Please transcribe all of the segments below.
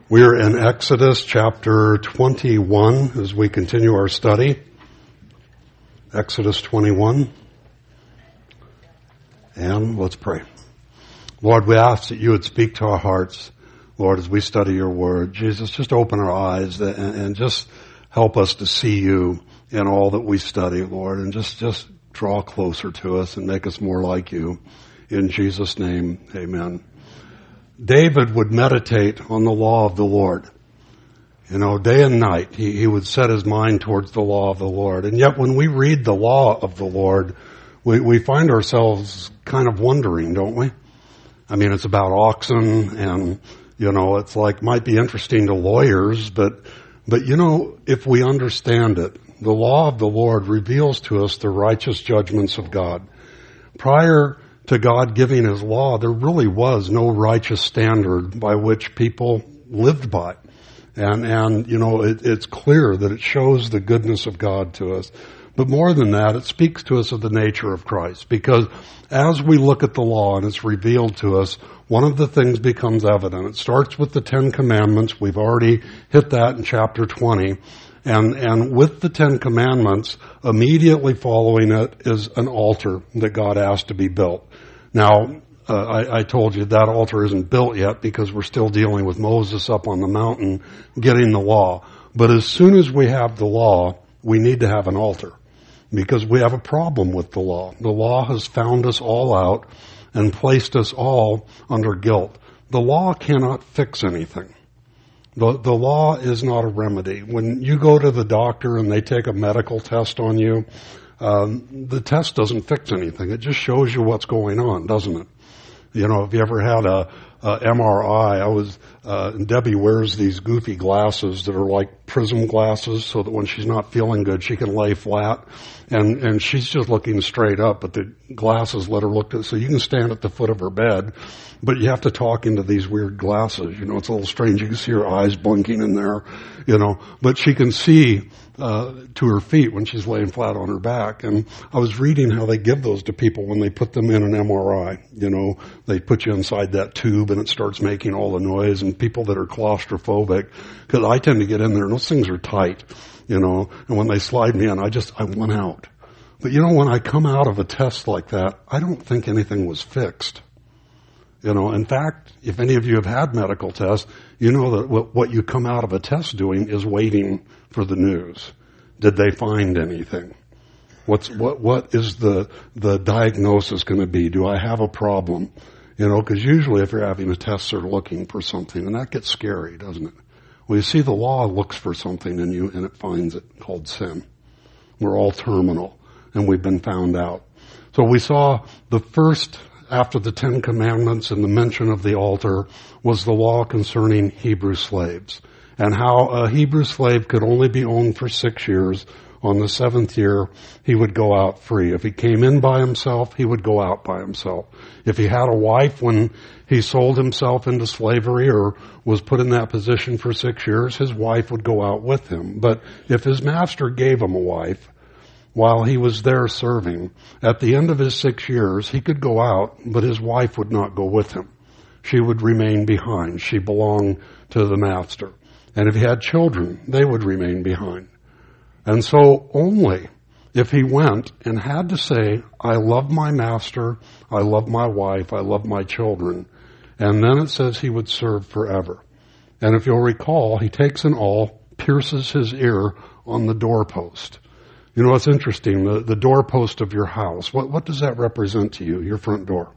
We're in Exodus chapter 21 as we continue our study. Exodus 21. And let's pray. Lord, we ask that you would speak to our hearts, Lord, as we study your word. Jesus, just open our eyes and just help us to see you in all that we study, Lord, and just draw closer to us and make us more like you. In Jesus' name, amen. David would meditate on the law of the Lord. You know, day and night, he would set his mind towards the law of the Lord. And yet when we read the law of the Lord, we find ourselves kind of wondering, don't we? I mean, it's about oxen and, you know, it's like, might be interesting to lawyers, but you know, if we understand it, the law of the Lord reveals to us the righteous judgments of God. Prior to God giving his law, there really was no righteous standard by which people lived by. And you know, it's clear that it shows the goodness of God to us. But more than that, it speaks to us of the nature of Christ. Because as we look at the law and it's revealed to us, one of the things becomes evident. It starts with the 10 Commandments. We've already hit that in chapter 20. And with the 10 Commandments, immediately following it is an altar that God asked to be built. Now, I told you that altar isn't built yet because we're still dealing with Moses up on the mountain getting the law. But as soon as we have the law, we need to have an altar because we have a problem with the law. The law has found us all out and placed us all under guilt. The law cannot fix anything. The law is not a remedy. When you go to the doctor and they take a medical test on you, the test doesn't fix anything. It just shows you what's going on, doesn't it? You know, if you ever had a MRI, Debbie wears these goofy glasses that are like prism glasses so that when she's not feeling good, she can lay flat. And she's just looking straight up, but the glasses let her look so you can stand at the foot of her bed, but you have to talk into these weird glasses. You know, it's a little strange. You can see her eyes blinking in there, you know, but she can see to her feet when she's laying flat on her back. And I was reading how they give those to people when they put them in an MRI. You know, they put you inside that tube and it starts making all the noise, and people that are claustrophobic, because I tend to get in there and those things are tight, you know, and when they slide me in, I want out. But you know, when I come out of a test like that, I don't think anything was fixed. You know, in fact, if any of you have had medical tests, you know that what you come out of a test doing is waiting for the news. Did they find anything? What is the diagnosis going to be? Do I have a problem? You know, because usually if you're having a test, they're looking for something, and that gets scary, doesn't it? Well, you see, the law looks for something in you, and it finds it, called sin. We're all terminal, and we've been found out. So we saw the first, after the 10 Commandments and the mention of the altar, was the law concerning Hebrew slaves, and how a Hebrew slave could only be owned for 6 years. On the 7th year, he would go out free. If he came in by himself, he would go out by himself. If he had a wife when he sold himself into slavery or was put in that position for 6 years, his wife would go out with him. But if his master gave him a wife while he was there serving, at the end of his 6 years, he could go out, but his wife would not go with him. She would remain behind. She belonged to the master. And if he had children, they would remain behind. And so only if he went and had to say, I love my master, I love my wife, I love my children, and then it says he would serve forever. And if you'll recall, he takes an awl, pierces his ear on the doorpost. You know, it's interesting, the doorpost of your house, what does that represent to you, your front door?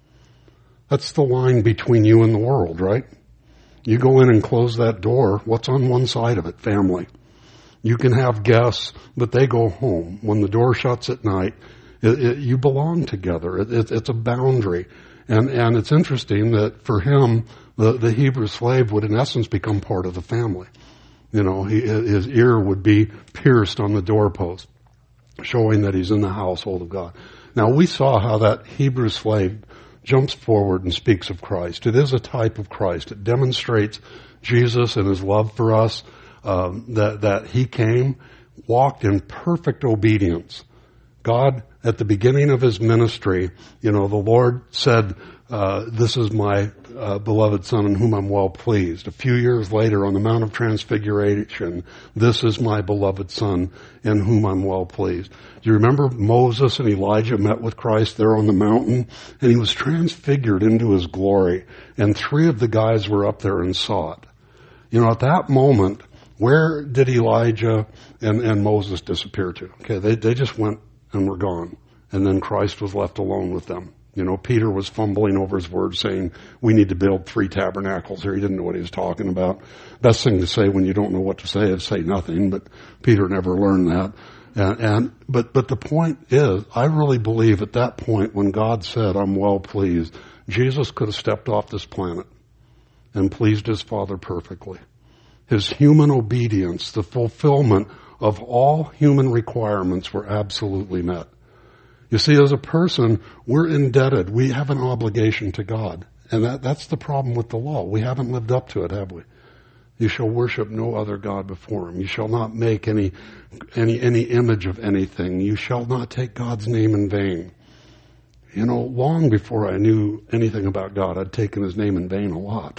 That's the line between you and the world, right? You go in and close that door, what's on one side of it? Family. You can have guests, but they go home. When the door shuts at night, you belong together. It's a boundary. And it's interesting that for him, the Hebrew slave would in essence become part of the family. You know, his ear would be pierced on the doorpost, showing that he's in the household of God. Now we saw how that Hebrew slave jumps forward and speaks of Christ. It is a type of Christ. It demonstrates Jesus and his love for us. That he came, walked in perfect obedience. God, at the beginning of his ministry, you know, the Lord said, this is my beloved Son in whom I'm well pleased. A few years later on the Mount of Transfiguration, this is my beloved Son in whom I'm well pleased. Do you remember Moses and Elijah met with Christ there on the mountain? And he was transfigured into his glory. And 3 of the guys were up there and saw it. You know, at that moment, where did Elijah and Moses disappear to? Okay, they just went and were gone. And then Christ was left alone with them. You know, Peter was fumbling over his words saying, we need to build 3 tabernacles here. He didn't know what he was talking about. Best thing to say when you don't know what to say is say nothing, but Peter never learned that. But the point is, I really believe at that point when God said, I'm well pleased, Jesus could have stepped off this planet and pleased his Father perfectly. His human obedience, the fulfillment of all human requirements were absolutely met. You see, as a person, we're indebted. We have an obligation to God. And that's the problem with the law. We haven't lived up to it, have we? You shall worship no other God before him. You shall not make any image of anything. You shall not take God's name in vain. You know, long before I knew anything about God, I'd taken his name in vain a lot.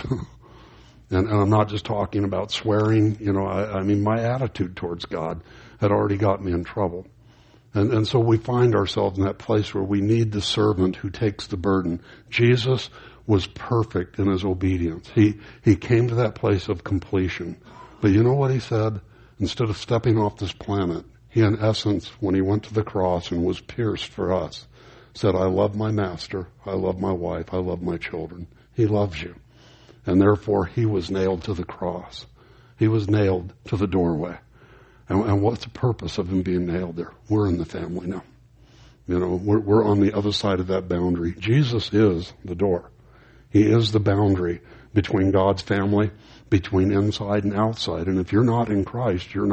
And I'm not just talking about swearing. You know, I mean, my attitude towards God had already got me in trouble. And so we find ourselves in that place where we need the servant who takes the burden. Jesus was perfect in his obedience. He came to that place of completion. But you know what he said? Instead of stepping off this planet, he in essence, when he went to the cross and was pierced for us, said, I love my master, I love my wife, I love my children. He loves you. And therefore he was nailed to the cross. He was nailed to the doorway. And what's the purpose of him being nailed there? We're in the family now. You know, we're on the other side of that boundary. Jesus is the door. He is the boundary between God's family, between inside and outside. And if you're not in Christ, you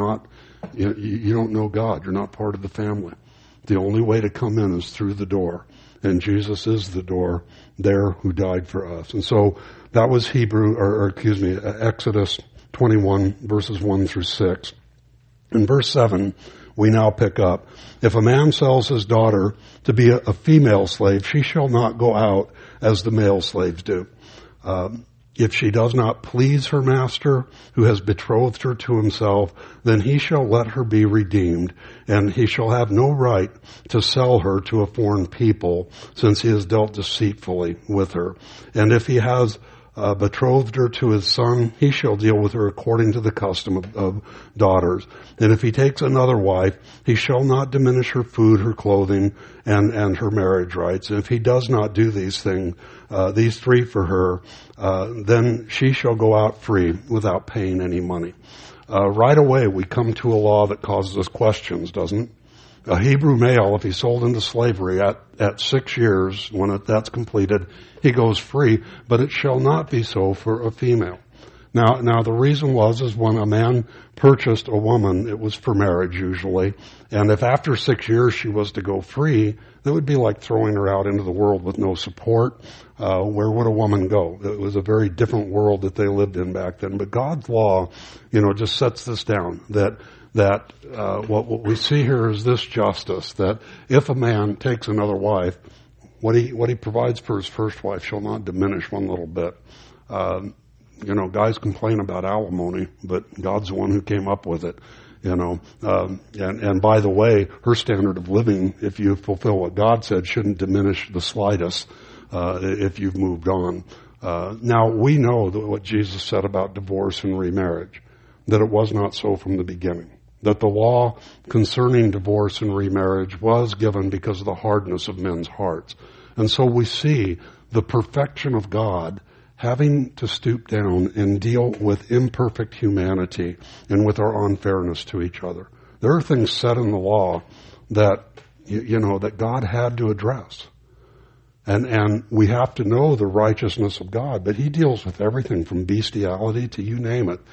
don't know God. You're not part of the family. The only way to come in is through the door. And Jesus is the door there who died for us. And so that was Exodus 21 verses 1 through 6. In verse 7, we now pick up, if a man sells his daughter to be a female slave, she shall not go out as the male slaves do. If she does not please her master, who has betrothed her to himself, then he shall let her be redeemed, and he shall have no right to sell her to a foreign people, since he has dealt deceitfully with her. And if he has betrothed her to his son, he shall deal with her according to the custom of daughters. And if he takes another wife, he shall not diminish her food, her clothing, and her marriage rights. And if he does not do these things, these 3 for her, then she shall go out free without paying any money. Right away, we come to a law that causes us questions, doesn't it? A Hebrew male, if he's sold into slavery at 6 years, when that's completed, he goes free, but it shall not be so for a female. Now the reason is when a man purchased a woman, it was for marriage usually, and if after 6 years she was to go free, that would be like throwing her out into the world with no support. Where would a woman go? It was a very different world that they lived in back then. But God's law, just sets this down, that what we see here is this justice, that if a man takes another wife, what he provides for his first wife shall not diminish one little bit. Guys complain about alimony, but God's the one who came up with it. And by the way, her standard of living, if you fulfill what God said, shouldn't diminish the slightest if you've moved on. Now, we know that what Jesus said about divorce and remarriage, that it was not so from the beginning. That the law concerning divorce and remarriage was given because of the hardness of men's hearts. And so we see the perfection of God having to stoop down and deal with imperfect humanity and with our unfairness to each other. There are things said in the law that, that God had to address. And we have to know the righteousness of God, but he deals with everything from bestiality to you name it.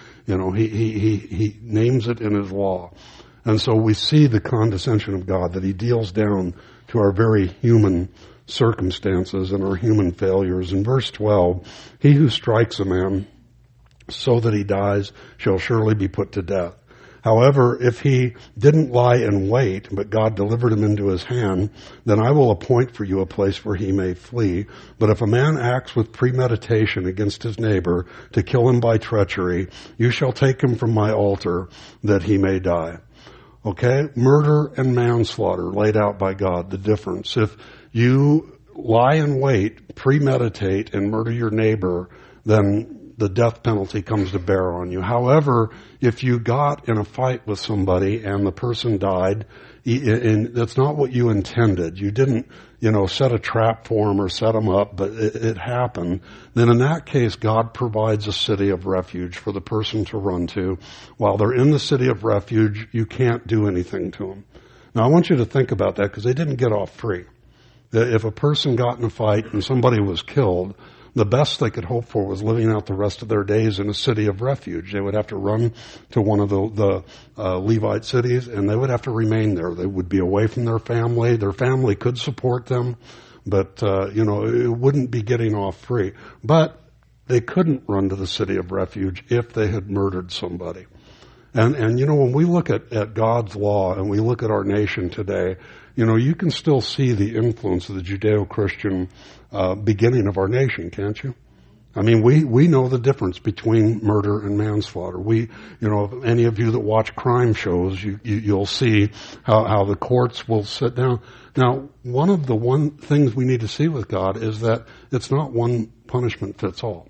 He names it in his law. And so we see the condescension of God, that he deals down to our very human circumstances and our human failures. In verse 12, he who strikes a man so that he dies shall surely be put to death. However, if he didn't lie in wait, but God delivered him into his hand, then I will appoint for you a place where he may flee. But if a man acts with premeditation against his neighbor to kill him by treachery, you shall take him from my altar that he may die. Okay? Murder and manslaughter laid out by God, the difference. If you lie in wait, premeditate, and murder your neighbor, then the death penalty comes to bear on you. However, if you got in a fight with somebody and the person died, and that's not what you intended, you didn't, set a trap for him or set him up, but it happened, then in that case, God provides a city of refuge for the person to run to. While they're in the city of refuge, you can't do anything to them. Now, I want you to think about that because they didn't get off free. If a person got in a fight and somebody was killed, the best they could hope for was living out the rest of their days in a city of refuge. They would have to run to one of the Levite cities, and they would have to remain there. They would be away from their family. Their family could support them, but, it wouldn't be getting off free. But they couldn't run to the city of refuge if they had murdered somebody. And when we look at God's law and we look at our nation today, you can still see the influence of the Judeo-Christian beginning of our nation, can't you? I mean, we know the difference between murder and manslaughter. Any of you that watch crime shows, you'll see how the courts will sit down. Now, one of the things we need to see with God is that it's not one punishment fits all.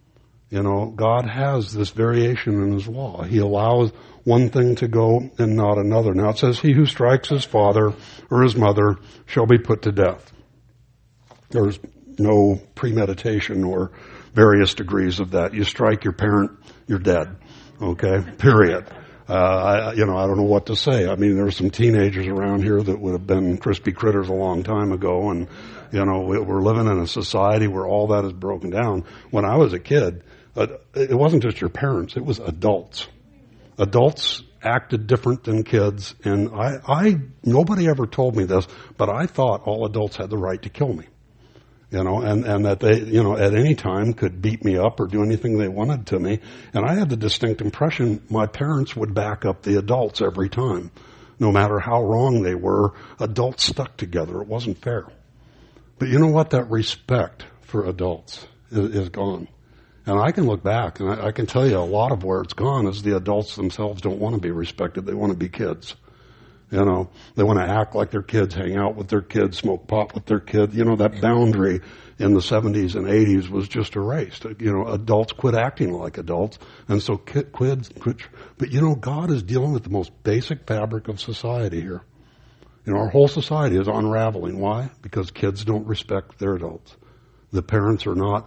God has this variation in his law. He allows one thing to go and not another. Now it says, he who strikes his father or his mother shall be put to death. There's no premeditation or various degrees of that. You strike your parent, you're dead. Okay? Period. I don't know what to say. I mean, there's some teenagers around here that would have been crispy critters a long time ago, and, we're living in a society where all that is broken down. When I was a kid, it wasn't just your parents, it was adults. Adults acted different than kids, and nobody ever told me this, but I thought all adults had the right to kill me. And that they, at any time could beat me up or do anything they wanted to me. And I had the distinct impression my parents would back up the adults every time. No matter how wrong they were, adults stuck together. It wasn't fair. But you know what? That respect for adults is gone. And I can look back and I can tell you a lot of where it's gone is the adults themselves don't want to be respected. They want to be kids. They want to act like their kids, hang out with their kids, smoke pot with their kids. That boundary in the 70s and 80s was just erased. Adults quit acting like adults, and so kids quit. But God is dealing with the most basic fabric of society here. Our whole society is unraveling. Why? Because kids don't respect their adults. The parents are not,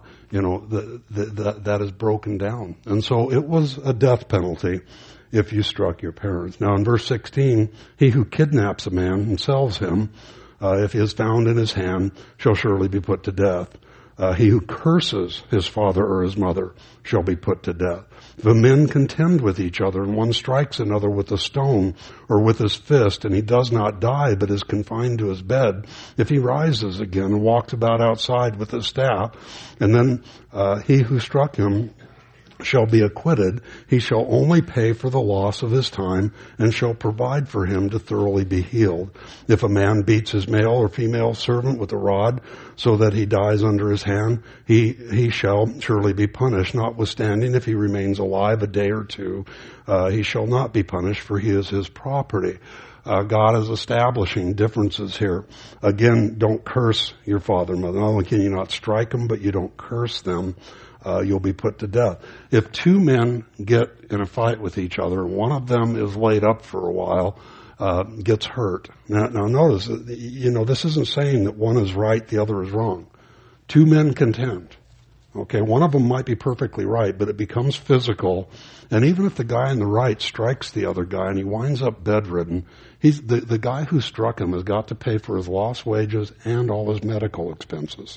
that is broken down. And so it was a death penalty if you struck your parents. Now in verse 16, he who kidnaps a man and sells him, if he is found in his hand, shall surely be put to death. He who curses his father or his mother shall be put to death. If a men contend with each other and one strikes another with a stone or with his fist and he does not die but is confined to his bed, if he rises again and walks about outside with his staff, and then he who struck him shall be acquitted, he shall only pay for the loss of his time and shall provide for him to thoroughly be healed. If a man beats his male or female servant with a rod so that he dies under his hand, he shall surely be punished. Notwithstanding, if he remains alive a day or two, he shall not be punished, for he is his property. God is establishing differences here. Again, don't curse your father and mother. Not only can you not strike them, but you don't curse them. You'll be put to death. If two men get in a fight with each other, one of them is laid up for a while, gets hurt. Now notice, this isn't saying that one is right, the other is wrong. Two men contend. Okay, one of them might be perfectly right, but it becomes physical. And even if the guy on the right strikes the other guy and he winds up bedridden, the guy who struck him has got to pay for his lost wages and all his medical expenses.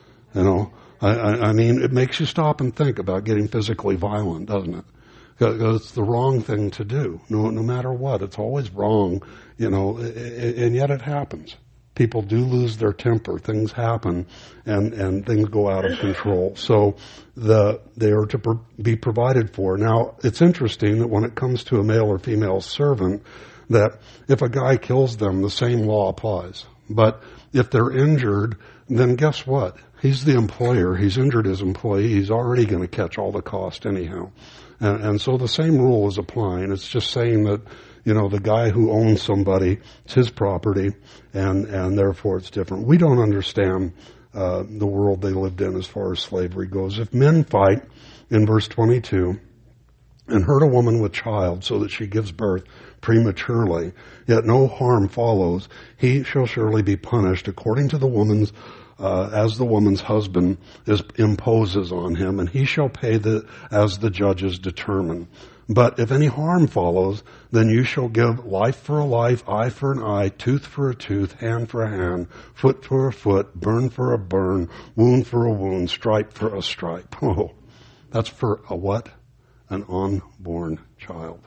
I mean, it makes you stop and think about getting physically violent, doesn't it? Because it's the wrong thing to do. No matter what, it's always wrong, and yet it happens. people do lose their temper. Things happen, and things go out of control. So they are to be provided for. Now, it's interesting that when it comes to a male or female servant, that if a guy kills them, the same law applies. But if they're injured, then guess what? He's the employer. He's injured his employee. He's already going to catch all the cost anyhow. And so the same rule is applying. It's just saying that, the guy who owns somebody, it's his property, and therefore it's different. We don't understand the world they lived in as far as slavery goes. If men fight, in verse 22, and hurt a woman with child so that she gives birth prematurely, yet no harm follows, he shall surely be punished according to the woman's as the woman's husband imposes on him, and he shall pay as the judges determine. But if any harm follows, then you shall give life for a life, eye for an eye, tooth for a tooth, hand for a hand, foot for a foot, burn for a burn, wound for a wound, stripe for a stripe. Oh, that's for a what? An unborn child.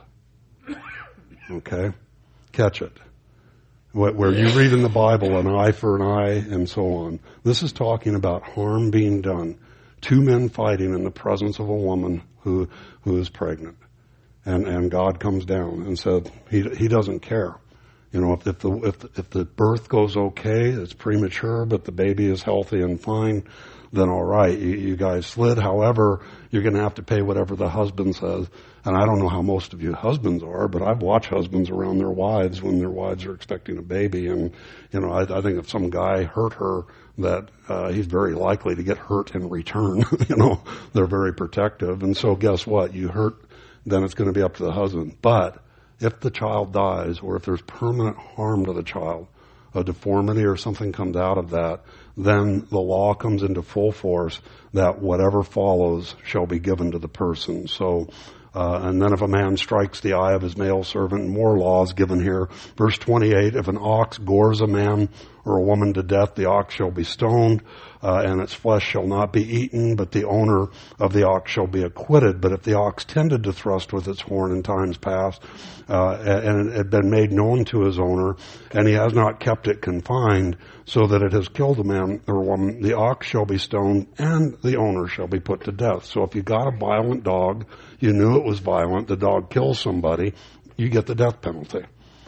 Okay? Catch it. Where you read in the Bible an eye for an eye and so on. This is talking about harm being done. Two men fighting in the presence of a woman who is pregnant. And God comes down and said he doesn't care. If the birth goes okay, it's premature, but the baby is healthy and fine, then all right, you guys slid. However, you're going to have to pay whatever the husband says. And I don't know how most of you husbands are, but I've watched husbands around their wives when their wives are expecting a baby. And, I think if some guy hurt her, that he's very likely to get hurt in return. They're very protective. And so guess what? You hurt, then it's going to be up to the husband. But if the child dies, or if there's permanent harm to the child, a deformity or something comes out of that, then the law comes into full force that whatever follows shall be given to the person. So, and then if a man strikes the eye of his male servant, more laws given here. Verse 28, if an ox gores a man or a woman to death, the ox shall be stoned, and its flesh shall not be eaten, but the owner of the ox shall be acquitted. But if the ox tended to thrust with its horn in times past, and it had been made known to his owner, and he has not kept it confined, so that it has killed a man or a woman, the ox shall be stoned, and the owner shall be put to death. So if you got a violent dog, you knew it was violent, the dog kills somebody, you get the death penalty.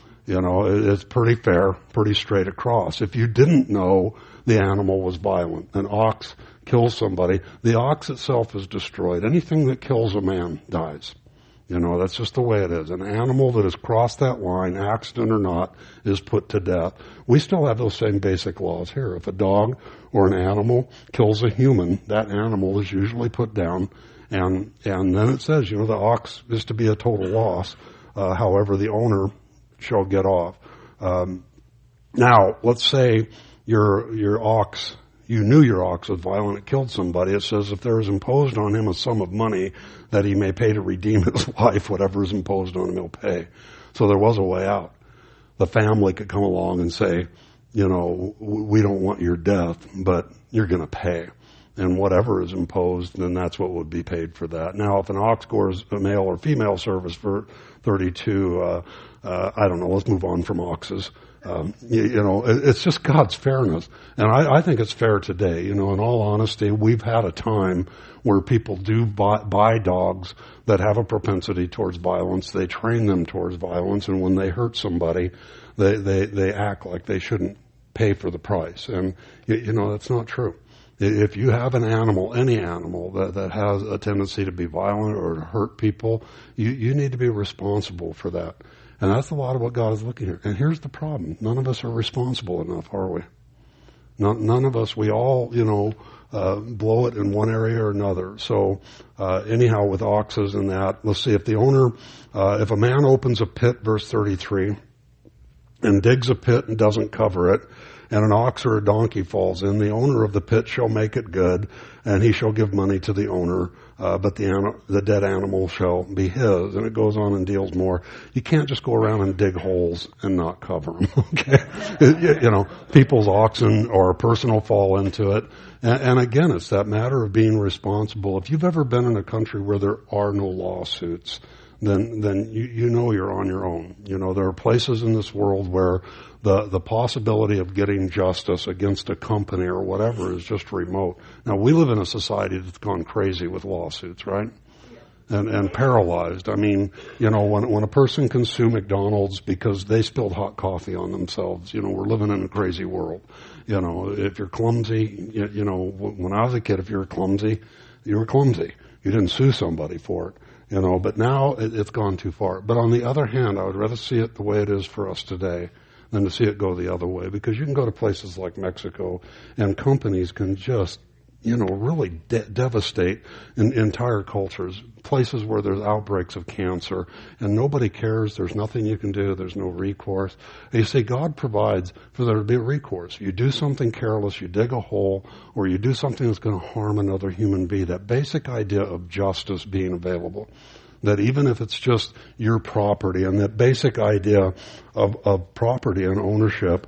It's pretty fair, pretty straight across. If you didn't know the animal was violent, an ox kills somebody, the ox itself is destroyed. Anything that kills a man dies. That's just the way it is. An animal that has crossed that line, accident or not, is put to death. We still have those same basic laws here. If a dog or an animal kills a human, that animal is usually put down, and then it says, the ox is to be a total loss. However, the owner shall get off. Now, let's say your ox, you knew your ox was violent, it killed somebody. It says if there is imposed on him a sum of money that he may pay to redeem his life, whatever is imposed on him, he'll pay. So there was a way out. The family could come along and say, we don't want your death, but you're going to pay. And whatever is imposed, then that's what would be paid for that. Now, if an ox gores a male or female service for 32, I don't know, let's move on from oxes. It's just God's fairness. And I think it's fair today. In all honesty, we've had a time where people do buy dogs that have a propensity towards violence. They train them towards violence, and when they hurt somebody, they act like they shouldn't pay for the price. And, that's not true. If you have an animal, any animal that has a tendency to be violent or to hurt people, you need to be responsible for that. And that's a lot of what God is looking at. And here's the problem. None of us are responsible enough, are we? None of us. We all, blow it in one area or another. So, anyhow, with oxes and that, let's see, if the owner, if a man opens a pit, verse 33, and digs a pit and doesn't cover it, and an ox or a donkey falls in, the owner of the pit shall make it good, and he shall give money to the owner, but the dead animal shall be his. And it goes on and deals more. You can't just go around and dig holes and not cover them, okay? People's oxen or a person will fall into it. And again, it's that matter of being responsible. If you've ever been in a country where there are no lawsuits, then you know you're on your own. You know, there are places in this world where the possibility of getting justice against a company or whatever is just remote. Now, we live in a society that's gone crazy with lawsuits, right? And paralyzed. I mean, you know, when a person can sue McDonald's because they spilled hot coffee on themselves, you know, we're living in a crazy world. You know, if you're clumsy, you know, when I was a kid, if you were clumsy, you were clumsy. You didn't sue somebody for it, you know, but now it's gone too far. But on the other hand, I would rather see it the way it is for us today than to see it go the other way, because you can go to places like Mexico and companies can just, you know, really devastate entire cultures, places where there's outbreaks of cancer, and nobody cares. There's nothing you can do. There's no recourse. And you say God provides for there to be a recourse. You do something careless, you dig a hole, or you do something that's going to harm another human being. That basic idea of justice being available, that even if it's just your property, and that basic idea of property and ownership.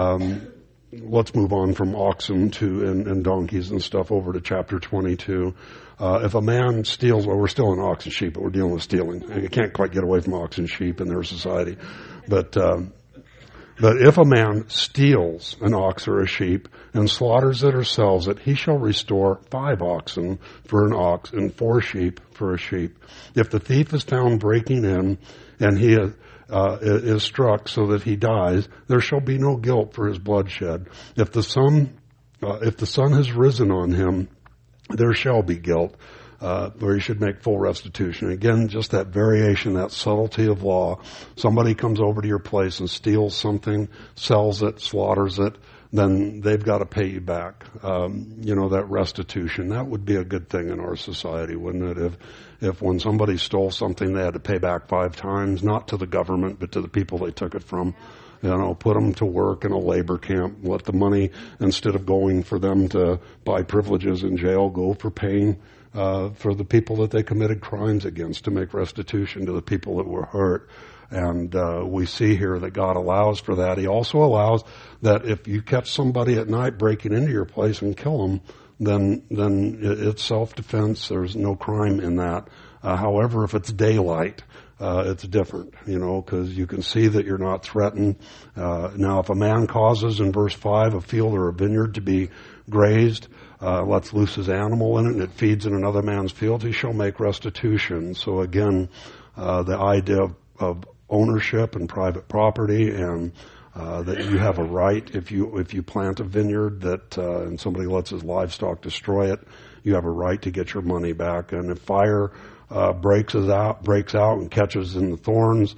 Let's move on from oxen and donkeys and stuff over to chapter 22. If a man steals, well, we're still in ox and sheep, but we're dealing with stealing. You can't quite get away from ox and sheep in their society. But if a man steals an ox or a sheep and slaughters it or sells it, he shall restore 5 oxen for an ox and 4 sheep for a sheep. If the thief is found breaking in and he is struck so that he dies, there shall be no guilt for his bloodshed. If the sun has risen on him, there shall be guilt, where he should make full restitution. Again, just that variation, that subtlety of law. Somebody comes over to your place and steals something, sells it, slaughters it, then they've got to pay you back. You know, that restitution. That would be a good thing in our society, wouldn't it? If when somebody stole something, they had to pay back 5 times, not to the government, but to the people they took it from. You know, put them to work in a labor camp. Let the money, instead of going for them to buy privileges in jail, go for paying for the people that they committed crimes against, to make restitution to the people that were hurt. And we see here that God allows for that. He also allows that if you catch somebody at night breaking into your place and kill them, then it's self-defense. There's no crime in that. However, if it's daylight, it's different, you know, because you can see that you're not threatened. Now, if a man causes, in verse 5, a field or a vineyard to be grazed, lets loose his animal in it, and it feeds in another man's field, he shall make restitution. So again, the idea of ownership and private property, and that you have a right, if you plant a vineyard that and somebody lets his livestock destroy it, you have a right to get your money back. And if fire breaks out and catches in the thorns,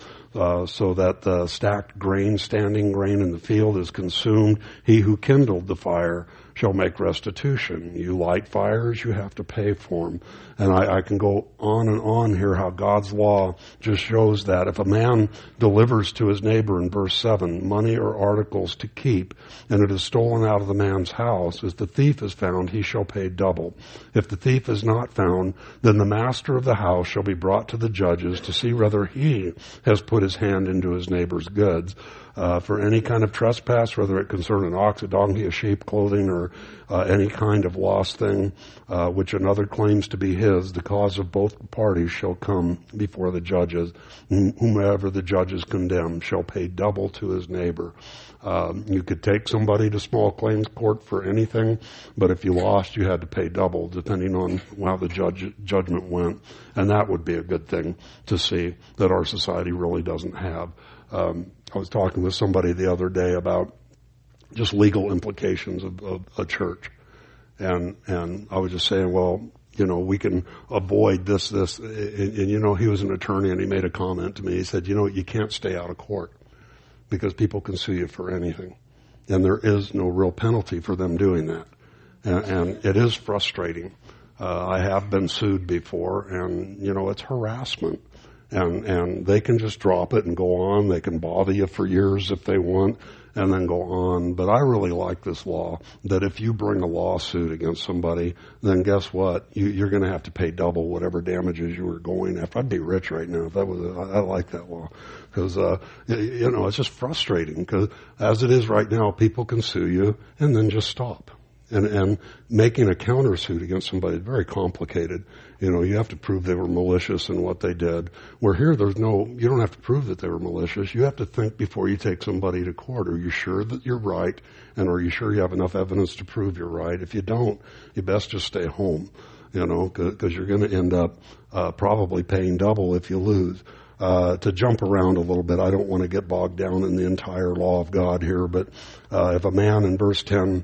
so that the stacked grain, standing grain in the field is consumed, he who kindled the fire shall make restitution. You light fires, you have to pay for them. And I can go on and on here how God's law just shows that if a man delivers to his neighbor, in verse 7, money or articles to keep, and it is stolen out of the man's house, if the thief is found, he shall pay double. If the thief is not found, then the master of the house shall be brought to the judges to see whether he has put his hand into his neighbor's goods. For any kind of trespass, whether it concern an ox, a donkey, a sheep, clothing, or any kind of lost thing, which another claims to be his, the cause of both parties shall come before the judges. Whomever the judges condemn shall pay double to his neighbor. You could take somebody to small claims court for anything, but if you lost, you had to pay double, depending on how the judgment went. And that would be a good thing to see that our society really doesn't have. I was talking with somebody the other day about just legal implications of a church. And I was just saying, well, you know, we can avoid this, and you know, he was an attorney and he made a comment to me. He said, you know, you can't stay out of court because people can sue you for anything. And there is no real penalty for them doing that. And it is frustrating. I have been sued before, and, you know, it's harassment. And they can just drop it and go on. They can bother you for years if they want and then go on. But I really like this law that if you bring a lawsuit against somebody, then guess what? You're going to have to pay double whatever damages you were going after. I'd be rich right now if that was. I like that law because you know, it's just frustrating because as it is right now, people can sue you and then just stop. And making a countersuit against somebody is very complicated. You have to prove they were malicious in what they did. Where here, you don't have to prove that they were malicious. You have to think before you take somebody to court. Are you sure that you're right? And are you sure you have enough evidence to prove you're right? If you don't, you best just stay home, because you're going to end up probably paying double if you lose. To jump around a little bit, I don't want to get bogged down in the entire law of God here, but if a man in verse 10,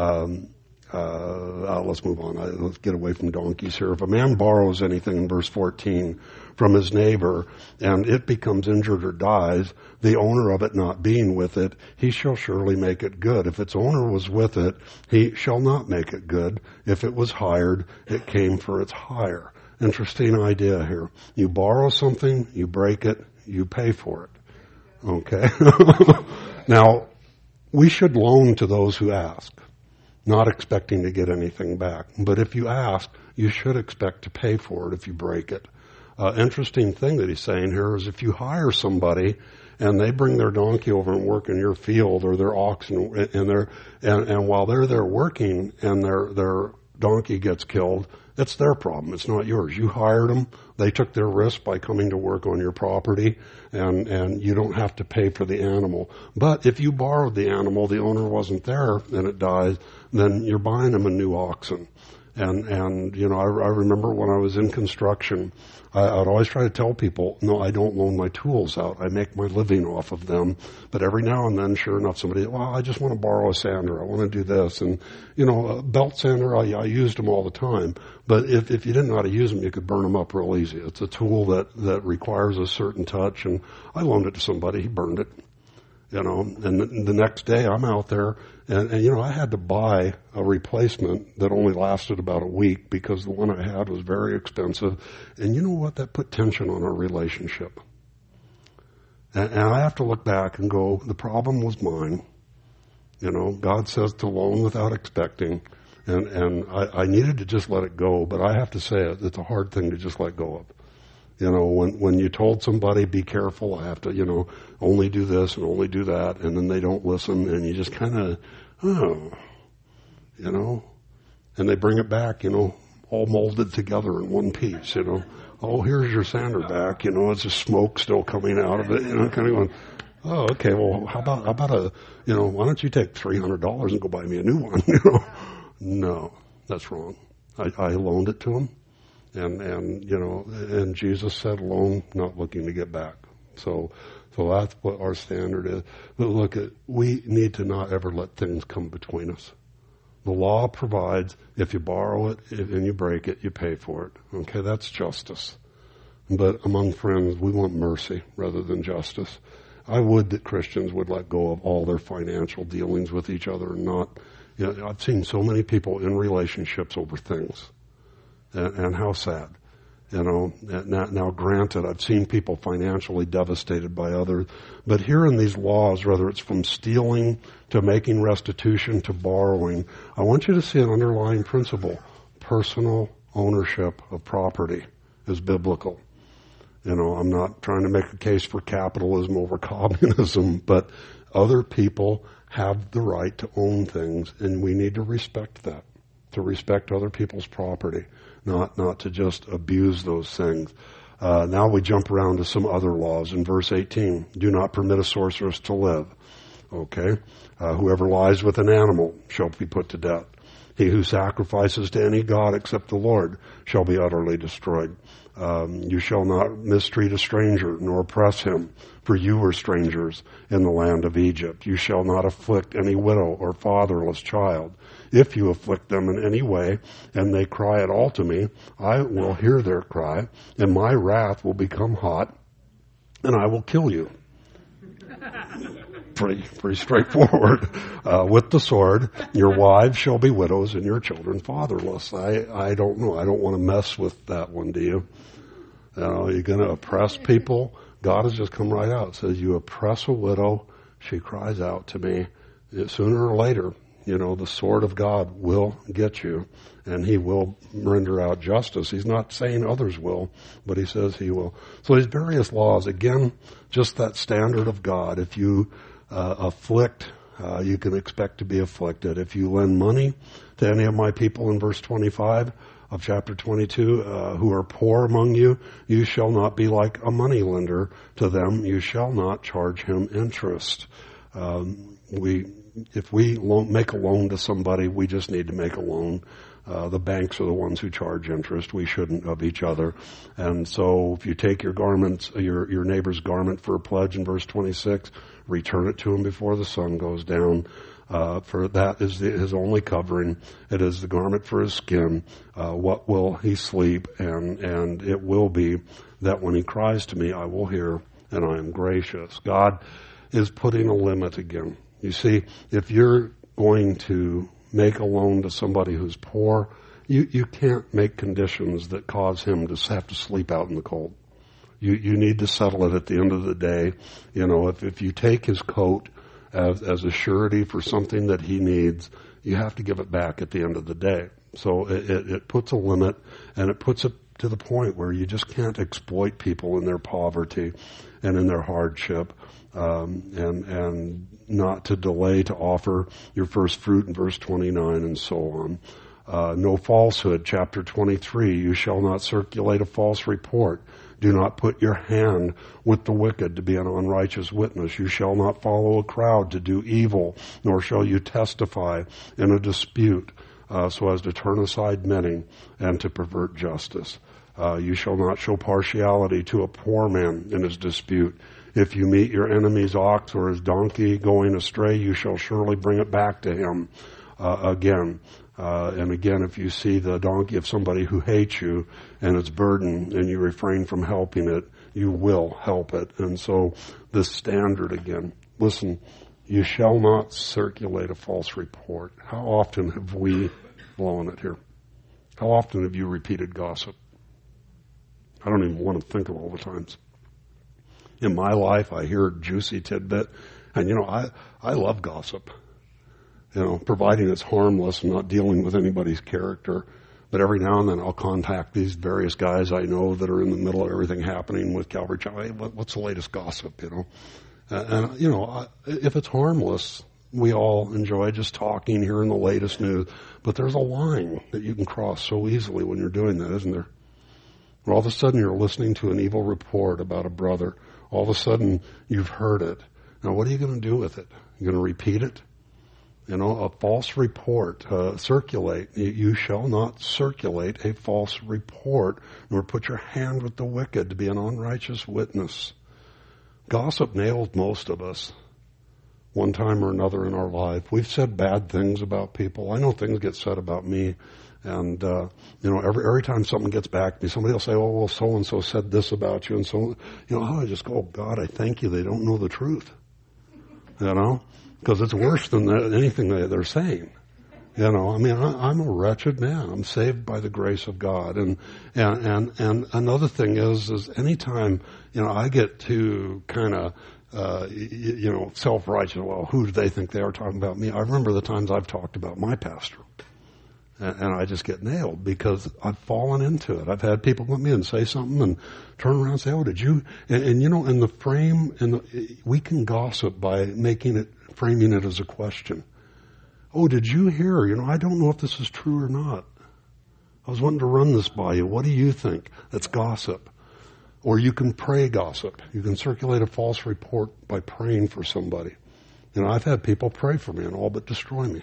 let's move on. Let's get away from donkeys here. If a man borrows anything in verse 14 from his neighbor and it becomes injured or dies, the owner of it not being with it, he shall surely make it good. If its owner was with it, he shall not make it good. If it was hired, it came for its hire. Interesting idea here. You borrow something, you break it, you pay for it. Okay? Now, we should loan to those who ask, not expecting to get anything back. But if you ask, you should expect to pay for it if you break it. Interesting thing that he's saying here is if you hire somebody and they bring their donkey over and work in your field or their oxen and while they're there working and their donkey gets killed, it's their problem. It's not yours. You hired them. They took their risk by coming to work on your property, and you don't have to pay for the animal. But if you borrowed the animal, the owner wasn't there, and it dies, then you're buying them a new oxen. And I remember when I was in construction, I'd always try to tell people, no, I don't loan my tools out. I make my living off of them. But every now and then, sure enough, somebody, I just want to borrow a sander. I want to do this. And, a belt sander, I used them all the time. But if you didn't know how to use them, you could burn them up real easy. It's a tool that requires a certain touch. And I loaned it to somebody. He burned it. And the next day I'm out there and I had to buy a replacement that only lasted about a week because the one I had was very expensive. And you know what? That put tension on our relationship. And I have to look back and go, the problem was mine. God says to loan without expecting. And I needed to just let it go, but I have to say it's a hard thing to just let go of. When you told somebody, be careful, I have to, only do this and only do that, and then they don't listen, and you just kind of, and they bring it back, all molded together in one piece, Oh, here's your sander back, it's just smoke still coming out of it, kind of going, oh, okay, well, how about why don't you take $300 and go buy me a new one, No, that's wrong. I loaned it to him. And Jesus said, loan, not looking to get back. So that's what our standard is. But we need to not ever let things come between us. The law provides if you borrow it and you break it, you pay for it. Okay, that's justice. But among friends, we want mercy rather than justice. I would that Christians would let go of all their financial dealings with each other and not, I've seen so many people in relationships over things. And how sad, Now, granted, I've seen people financially devastated by others, but here in these laws, whether it's from stealing to making restitution to borrowing, I want you to see an underlying principle. Personal ownership of property is biblical. I'm not trying to make a case for capitalism over communism, but other people have the right to own things, and we need to respect that, to respect other people's property. Not to just abuse those things. Now we jump around to some other laws. In verse 18, do not permit a sorceress to live. Okay? Whoever lies with an animal shall be put to death. He who sacrifices to any god except the Lord shall be utterly destroyed. You shall not mistreat a stranger nor oppress him, for you were strangers in the land of Egypt. You shall not afflict any widow or fatherless child. If you afflict them in any way, and they cry at all to me, I will hear their cry, and my wrath will become hot, and I will kill you. Pretty straightforward. With the sword, your wives shall be widows, and your children fatherless. I don't know. I don't want to mess with that one, do you? You're going to oppress people? God has just come right out. It says, you oppress a widow, she cries out to me. Sooner or later, the sword of God will get you, and he will render out justice. He's not saying others will, but he says he will. So these various laws, again, just that standard of God. If you afflict You can expect to be afflicted. If you lend money to any of my people in verse 25 of chapter 22, who are poor among you, you shall not be like a money lender to them. You shall not charge him interest. If we make a loan to somebody, we just need to make a loan. The banks are the ones who charge interest. We shouldn't of each other. And so if you take your garments, your neighbor's garment for a pledge in verse 26, return it to him before the sun goes down. For that is his only covering. It is the garment for his skin. What will he sleep? And it will be that when he cries to me, I will hear and I am gracious. God is putting a limit again. You see, if you're going to make a loan to somebody who's poor, you can't make conditions that cause him to have to sleep out in the cold. You need to settle it at the end of the day. You know, if you take his coat as a surety for something that he needs, you have to give it back at the end of the day. So it puts a limit, and it puts it to the point where you just can't exploit people in their poverty and in their hardship, and not to delay to offer your first fruit in verse 29 and so on. No falsehood, chapter 23, you shall not circulate a false report. Do not put your hand with the wicked to be an unrighteous witness. You shall not follow a crowd to do evil, nor shall you testify in a dispute, so as to turn aside many and to pervert justice. You shall not show partiality to a poor man in his dispute. If you meet your enemy's ox or his donkey going astray, you shall surely bring it back to him again. And again, if you see the donkey of somebody who hates you and it's burdened and you refrain from helping it, you will help it. And so this standard again, listen, you shall not circulate a false report. How often have we blown it here? How often have you repeated gossip? I don't even want to think of all the times. In my life, I hear a juicy tidbit, and I love gossip. Providing it's harmless and not dealing with anybody's character. But every now and then I'll contact these various guys I know that are in the middle of everything happening with Calvary Chapel. Hey, what's the latest gossip, if it's harmless, we all enjoy just talking, hearing the latest news. But there's a line that you can cross so easily when you're doing that, isn't there? Where all of a sudden you're listening to an evil report about a brother. All of a sudden you've heard it. Now what are you going to do with it? You're going to repeat it? A false report, circulate. You shall not circulate a false report, nor put your hand with the wicked to be an unrighteous witness. Gossip nails most of us one time or another in our life. We've said bad things about people. I know things get said about me. And, every time something gets back to me, somebody will say, oh, well, so-and-so said this about you. And so, I just go, oh, God, I thank you. They don't know the truth. Because it's worse than anything they're saying. I'm a wretched man. I'm saved by the grace of God. And another thing is anytime, I get to kind of, self-righteous, well, who do they think they are talking about me? I remember the times I've talked about my pastor. And I just get nailed because I've fallen into it. I've had people come at me and say something and turn around and say, oh, did you? In the frame, we can gossip by framing it as a question. Oh, did you hear? I don't know if this is true or not. I was wanting to run this by you. What do you think? That's gossip. Or you can pray gossip. You can circulate a false report by praying for somebody. I've had people pray for me and all but destroy me.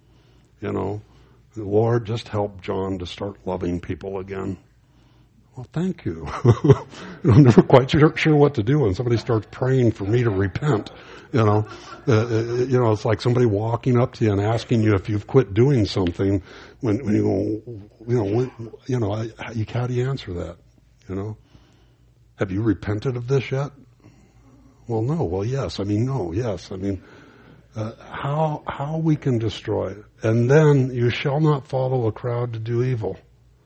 Lord, just help John to start loving people again. Well, thank you. I'm never quite sure what to do when somebody starts praying for me to repent. It's like somebody walking up to you and asking you if you've quit doing something. When you go, how do you answer that? Have you repented of this yet? Well, no. Well, yes. No. Yes. How we can destroy it. And then you shall not follow a crowd to do evil.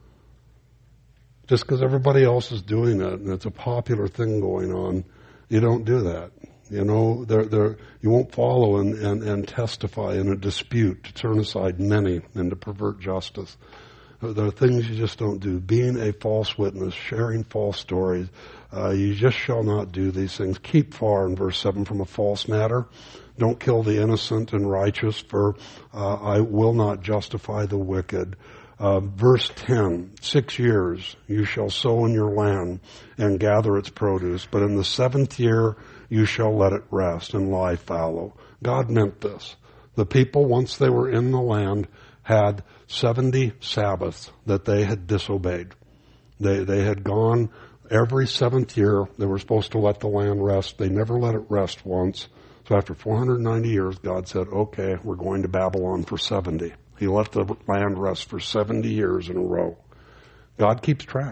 Just because everybody else is doing it and it's a popular thing going on, you don't do that. You won't follow and testify in a dispute to turn aside many and to pervert justice. There are things you just don't do. Being a false witness, sharing false stories. You just shall not do these things. Keep far, in verse 7, from a false matter. Don't kill the innocent and righteous, for I will not justify the wicked. Verse 10, 6 years you shall sow in your land and gather its produce, but in the 7th year you shall let it rest and lie fallow. God meant this. The people, once they were in the land, had 70 Sabbaths that they had disobeyed. They had gone every 7th year. They were supposed to let the land rest. They never let it rest once. So after 490 years, God said, okay, we're going to Babylon for 70. He let the land rest for 70 years in a row. God keeps track,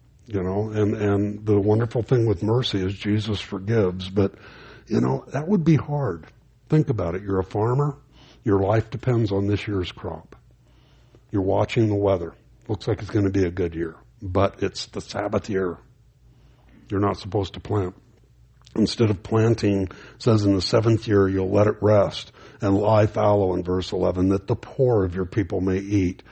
and the wonderful thing with mercy is Jesus forgives. But, that would be hard. Think about it. You're a farmer. Your life depends on this year's crop. You're watching the weather. Looks like it's going to be a good year, but it's the Sabbath year. You're not supposed to plant. Instead of planting, it says in the 7th year, you'll let it rest and lie fallow in verse 11, that the poor of your people may eat,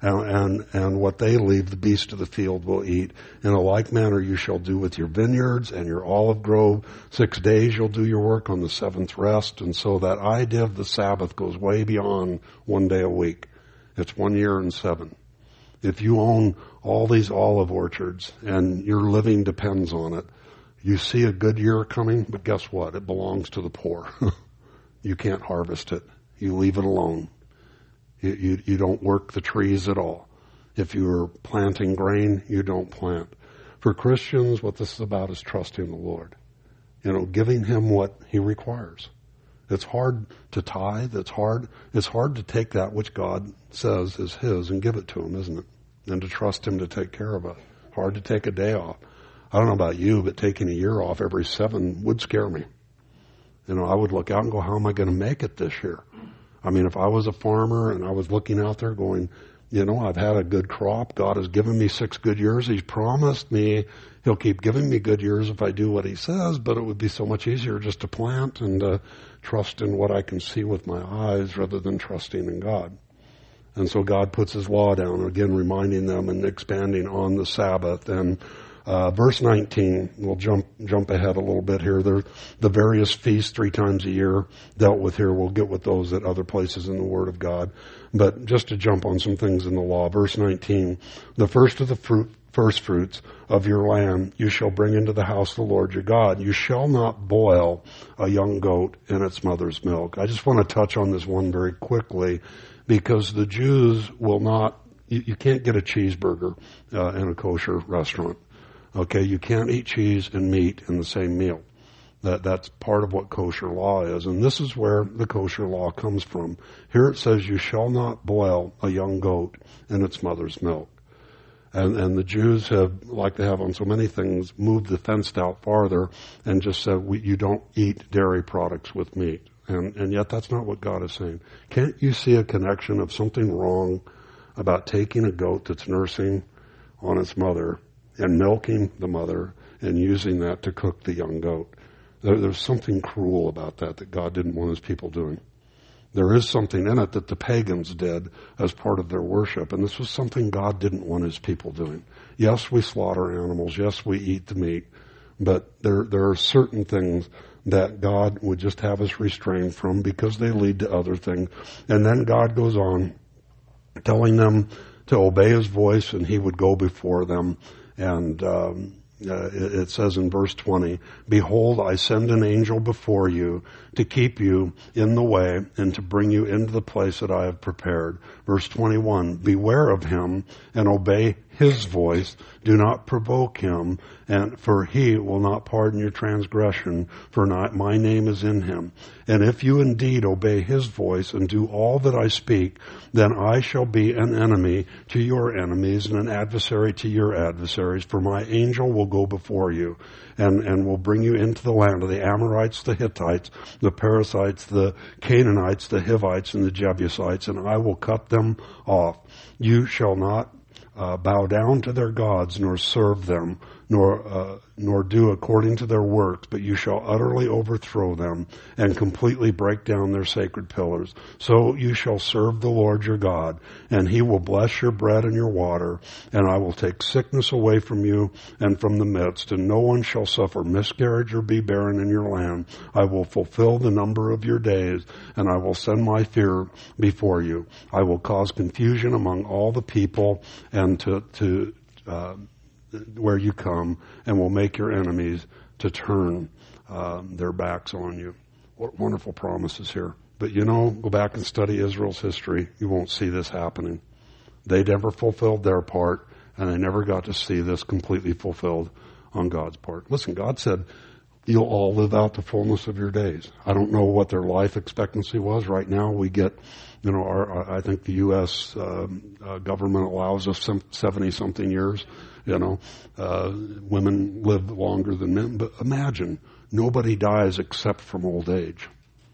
and what they leave, the beast of the field will eat. In a like manner you shall do with your vineyards and your olive grove. 6 days you'll do your work, on the 7th rest. And so that idea of the Sabbath goes way beyond 1 day a week. It's 1 year and 7. If you own all these olive orchards and your living depends on it, you see a good year coming, but guess what? It belongs to the poor. You can't harvest it. You leave it alone. You don't work the trees at all. If you're planting grain, you don't plant. For Christians, what this is about is trusting the Lord. Giving Him what He requires. It's hard to tithe. It's hard to take that which God says is His and give it to Him, isn't it? And to trust Him to take care of it. Hard to take a day off. I don't know about you, but taking a year off every 7 would scare me. I would look out and go, how am I going to make it this year? I mean, if I was a farmer and I was looking out there going, I've had a good crop. God has given me 6 good years. He's promised me He'll keep giving me good years if I do what He says, but it would be so much easier just to plant and trust in what I can see with my eyes rather than trusting in God. And so God puts His law down, again reminding them and expanding on the Sabbath. And verse 19, we'll jump ahead a little bit here. There, the various feasts 3 times a year dealt with here. We'll get with those at other places in the Word of God. But just to jump on some things in the law, verse 19, the first of the first fruits of your land you shall bring into the house of the Lord your God. You shall not boil a young goat in its mother's milk. I just want to touch on this one very quickly, because the Jews will not, you can't get a cheeseburger in a kosher restaurant. Okay, you can't eat cheese and meat in the same meal. That's part of what kosher law is. And this is where the kosher law comes from. Here it says, you shall not boil a young goat in its mother's milk. And the Jews have, like they have on so many things, moved the fence out farther and just said, you don't eat dairy products with meat. And yet that's not what God is saying. Can't you see a connection of something wrong about taking a goat that's nursing on its mother and milking the mother and using that to cook the young goat? There's something cruel about that God didn't want His people doing. There is something in it that the pagans did as part of their worship, and this was something God didn't want His people doing. Yes, we slaughter animals. Yes, we eat the meat. But there are certain things that God would just have us refrain from because they lead to other things. And then God goes on telling them to obey His voice, and He would go before them. And it says in verse 20, behold, I send an angel before you to keep you in the way and to bring you into the place that I have prepared. Verse 21, beware of him and obey his voice. Do not provoke him, and for he will not pardon your transgression, for my name is in him. And if you indeed obey his voice and do all that I speak, then I shall be an enemy to your enemies and an adversary to your adversaries, for my angel will go before you and will bring you into the land of the Amorites, the Hittites, the Perizzites, the Canaanites, the Hivites, and the Jebusites, and I will cut them off. You shall not bow down to their gods, nor serve them, nor nor do according to their works, but you shall utterly overthrow them and completely break down their sacred pillars. So you shall serve the Lord your God, and he will bless your bread and your water, and I will take sickness away from you and from the midst, and no one shall suffer miscarriage or be barren in your land. I will fulfill the number of your days, and I will send my fear before you. I will cause confusion among all the people and to where you come, and will make your enemies to turn their backs on you. What wonderful promises here. But go back and study Israel's history. You won't see this happening. They never fulfilled their part, and they never got to see this completely fulfilled on God's part. Listen, God said, you'll all live out the fullness of your days. I don't know what their life expectancy was. Right now we get, I think the U.S. Government allows us 70-something years. Women live longer than men. But imagine, nobody dies except from old age.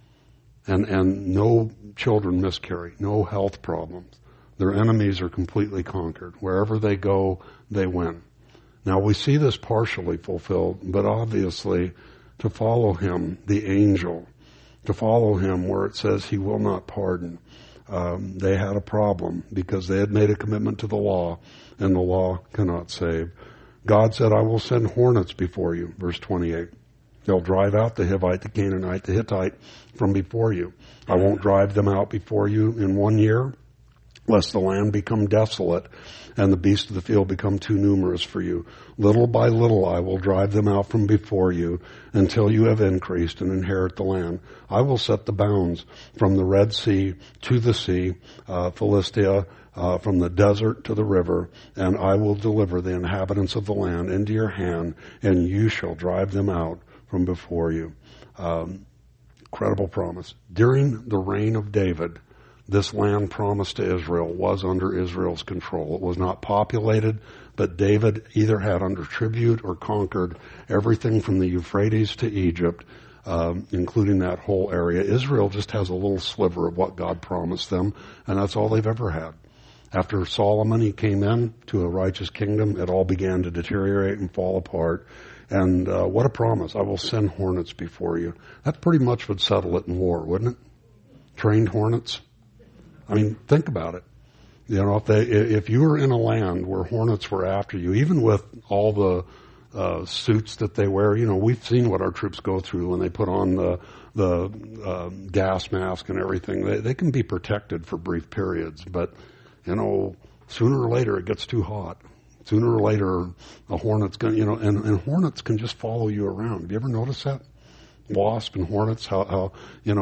And no children miscarry, no health problems. Their enemies are completely conquered. Wherever they go, they win. Now we see this partially fulfilled, but obviously to follow him, the angel, to follow him where it says he will not pardon, they had a problem because they had made a commitment to the law, and the law cannot save. God said, I will send hornets before you, verse 28. They'll drive out the Hivite, the Canaanite, the Hittite from before you. I won't drive them out before you in 1 year, lest the land become desolate and the beasts of the field become too numerous for you. Little by little I will drive them out from before you until you have increased and inherit the land. I will set the bounds from the Red Sea to the sea, Philistia, from the desert to the river, and I will deliver the inhabitants of the land into your hand, and you shall drive them out from before you. Incredible promise. During the reign of David, this land promised to Israel was under Israel's control. It was not populated, but David either had under tribute or conquered everything from the Euphrates to Egypt, including that whole area. Israel just has a little sliver of what God promised them, and that's all they've ever had. After Solomon, he came in to a righteous kingdom. It all began to deteriorate and fall apart. And what a promise. I will send hornets before you. That pretty much would settle it in war, wouldn't it? Trained hornets. I mean, think about it. If you were in a land where hornets were after you, even with all the suits that they wear, we've seen what our troops go through when they put on the gas mask and everything. They can be protected for brief periods, but sooner or later it gets too hot. Sooner or later, a hornet's going, and hornets can just follow you around. Have you ever noticed that? Wasp and hornets, how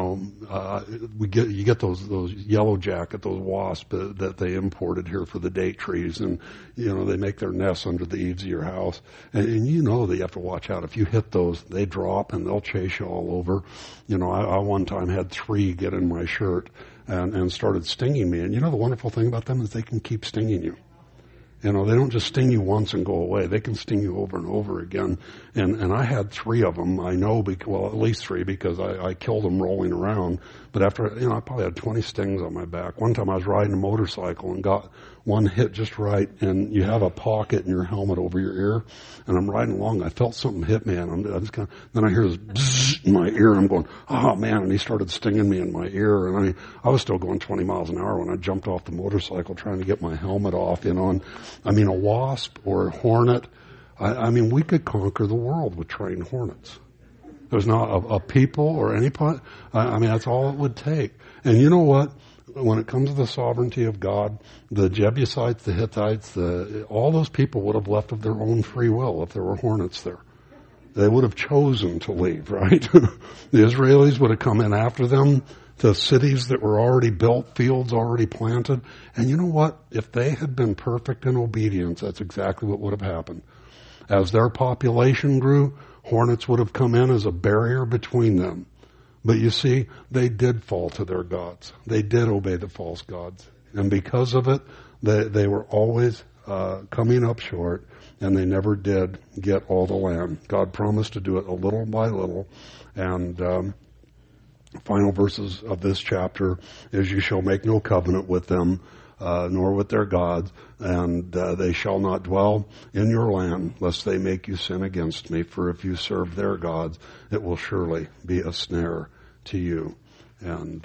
you get those yellow jacket, those wasps that they imported here for the date trees, and they make their nests under the eaves of your house, and that you have to watch out. If you hit those, they drop and they'll chase you all over. I one time had 3 get in my shirt and started stinging me, and the wonderful thing about them is they can keep stinging you. They don't just sting you once and go away. They can sting you over and over again. And I had 3 of them. I know, at least 3 because I killed them rolling around. But after, I probably had 20 stings on my back. One time I was riding a motorcycle and got one hit just right, and you have a pocket in your helmet over your ear. And I'm riding along. I felt something hit me, and then I hear this bzzz in my ear, and I'm going, oh man, and he started stinging me in my ear. And I was still going 20 miles an hour when I jumped off the motorcycle trying to get my helmet off, and a wasp or a hornet, we could conquer the world with trained hornets. There's not a people or any, that's all it would take. And you know what? When it comes to the sovereignty of God, the Jebusites, the Hittites, all those people would have left of their own free will if there were hornets there. They would have chosen to leave, right? The Israelis would have come in after them to cities that were already built, fields already planted. And you know what? If they had been perfect in obedience, that's exactly what would have happened. As their population grew, hornets would have come in as a barrier between them. But you see, they did fall to their gods. They did obey the false gods. And because of it, they were always coming up short, and they never did get all the land. God promised to do it a little by little. And final verses of this chapter is, you shall make no covenant with them nor with their gods, and they shall not dwell in your land, lest they make you sin against me. For if you serve their gods, it will surely be a snare to you. And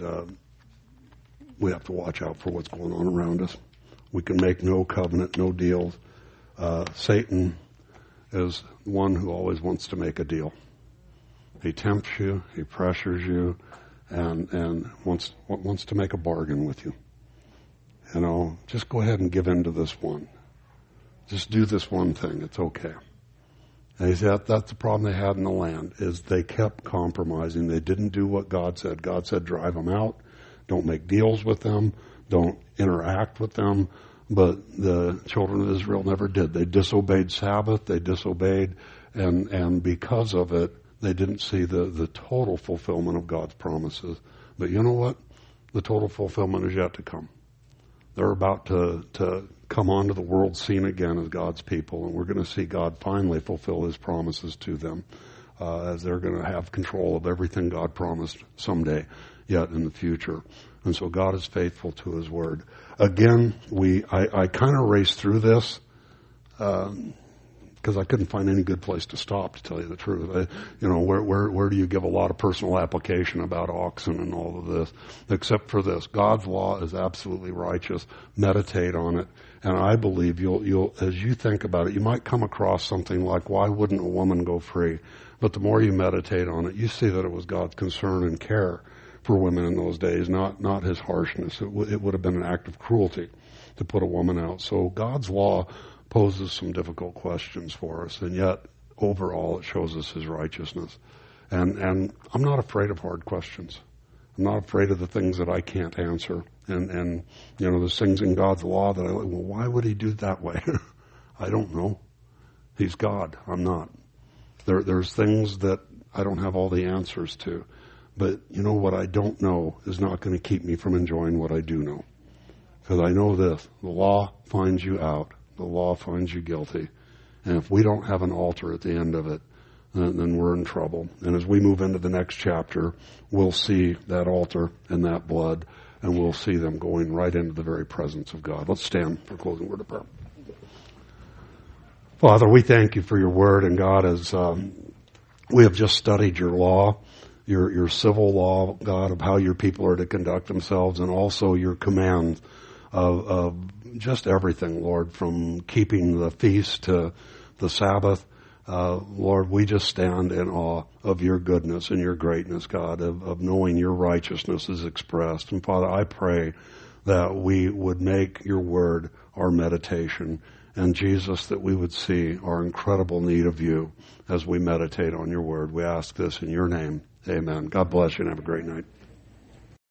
we have to watch out for what's going on around us. We can make no covenant, no deals. Satan is one who always wants to make a deal. He tempts you, he pressures you, and wants to make a bargain with you. You know, just go ahead and give in to this one. Just do this one thing. It's okay. And he said that's the problem they had in the land, is they kept compromising. They didn't do what God said. God said drive them out. Don't make deals with them. Don't interact with them. But the children of Israel never did. They disobeyed Sabbath. They disobeyed, and because of it, they didn't see the total fulfillment of God's promises. But you know what? The total fulfillment is yet to come. They're about to come onto the world scene again as God's people, and we're going to see God finally fulfill His promises to them, as they're going to have control of everything God promised someday yet in the future. And so God is faithful to His word. Again, I kind of raced through this because I couldn't find any good place to stop, to tell you the truth. Where do you give a lot of personal application about oxen and all of this? Except for this, God's law is absolutely righteous. Meditate on it, and I believe you'll as you think about it, you might come across something like, why wouldn't a woman go free? But the more you meditate on it, you see that it was God's concern and care for women in those days, not His harshness. It would have been an act of cruelty to put a woman out. So God's law poses some difficult questions for us, and yet overall it shows us His righteousness. And I'm not afraid of hard questions. I'm not afraid of the things that I can't answer. And there's things in God's law that why would He do it that way? I don't know. He's God. I'm not. There's things that I don't have all the answers to. But what I don't know is not going to keep me from enjoying what I do know. Because I know this, the law finds you out. The law finds you guilty. And if we don't have an altar at the end of it, then we're in trouble. And as we move into the next chapter, we'll see that altar and that blood, and we'll see them going right into the very presence of God. Let's stand for closing word of prayer. Father, we thank You for Your word, and God, as we have just studied Your law, your civil law, God, of how Your people are to conduct themselves, and also Your commands of just everything, Lord, from keeping the feast to the Sabbath. Lord, we just stand in awe of Your goodness and Your greatness, God, of knowing Your righteousness is expressed. And Father, I pray that we would make Your word our meditation. And Jesus, that we would see our incredible need of You as we meditate on Your word. We ask this in Your name. Amen. God bless you and have a great night.